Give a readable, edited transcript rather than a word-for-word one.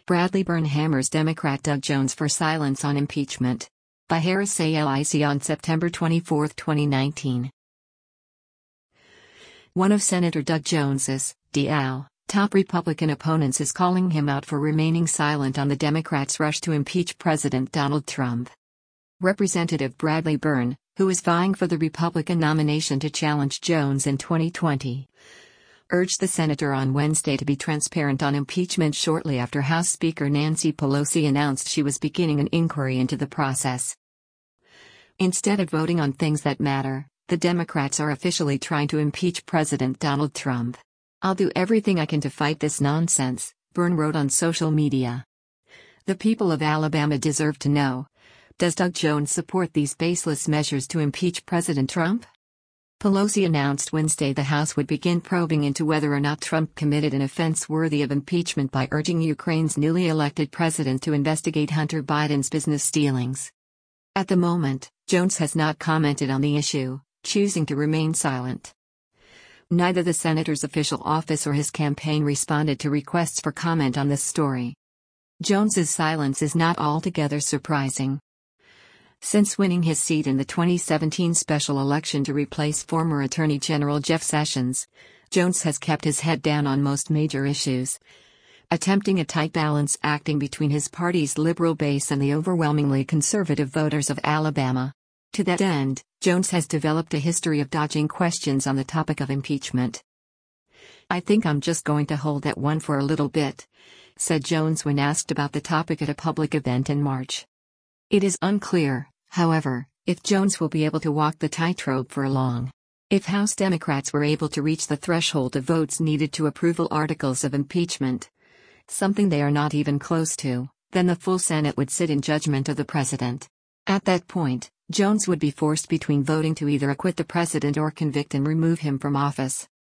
Bradley Byrne hammers Democrat Doug Jones for silence on impeachment. By Harris Salic on September 24, 2019. One of Senator Doug Jones's, D.L., top Republican opponents is calling him out for remaining silent on the Democrats' rush to impeach President Donald Trump. Representative Bradley Byrne, who is vying for the Republican nomination to challenge Jones in 2020, urged the senator on Wednesday to be transparent on impeachment shortly after House Speaker Nancy Pelosi announced she was beginning an inquiry into the process. Instead of voting on things that matter, the Democrats are officially trying to impeach President Donald Trump. "I'll do everything I can to fight this nonsense," Byrne wrote on social media. The people of Alabama deserve to know. Does Doug Jones support these baseless measures to impeach President Trump? Pelosi announced Wednesday the House would begin probing into whether or not Trump committed an offense worthy of impeachment by urging Ukraine's newly elected president to investigate Hunter Biden's business dealings. At the moment, Jones has not commented on the issue, choosing to remain silent. Neither the senator's official office or his campaign responded to requests for comment on this story. Jones's silence is not altogether surprising. Since winning his seat in the 2017 special election to replace former Attorney General Jeff Sessions, Jones has kept his head down on most major issues, attempting a tight balance acting between his party's liberal base and the overwhelmingly conservative voters of Alabama. To that end, Jones has developed a history of dodging questions on the topic of impeachment. "I think I'm just going to hold that one for a little bit," said Jones when asked about the topic at a public event in March. It is unclear, however, if Jones will be able to walk the tightrope for long. If House Democrats were able to reach the threshold of votes needed to approve articles of impeachment, something they are not even close to, then the full Senate would sit in judgment of the president. At that point, Jones would be forced between voting to either acquit the president or convict and remove him from office.